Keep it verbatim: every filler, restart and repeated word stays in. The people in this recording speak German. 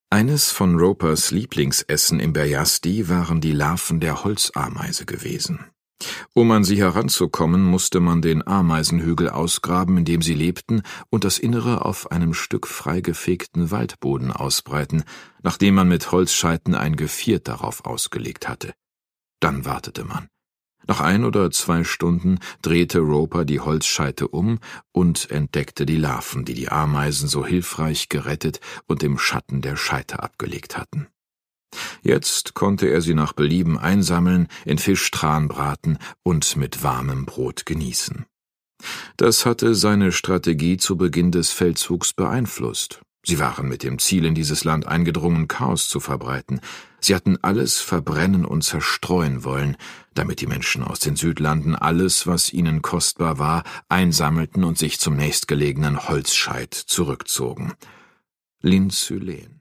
Eines von Ropers Lieblingsessen im Beyazdi waren die Larven der Holzameise gewesen. Um an sie heranzukommen, musste man den Ameisenhügel ausgraben, in dem sie lebten, und das Innere auf einem Stück freigefegten Waldboden ausbreiten, nachdem man mit Holzscheiten ein Geviert darauf ausgelegt hatte. Dann wartete man. Nach ein oder zwei Stunden drehte Roper die Holzscheite um und entdeckte die Larven, die die Ameisen so hilfreich gerettet und im Schatten der Scheite abgelegt hatten. Jetzt konnte er sie nach Belieben einsammeln, in Fischtran braten und mit warmem Brot genießen. Das hatte seine Strategie zu Beginn des Feldzugs beeinflusst. Sie waren mit dem Ziel in dieses Land eingedrungen, Chaos zu verbreiten. Sie hatten alles verbrennen und zerstreuen wollen, damit die Menschen aus den Südlanden alles, was ihnen kostbar war, einsammelten und sich zum nächstgelegenen Holzscheit zurückzogen. Lin Sylen.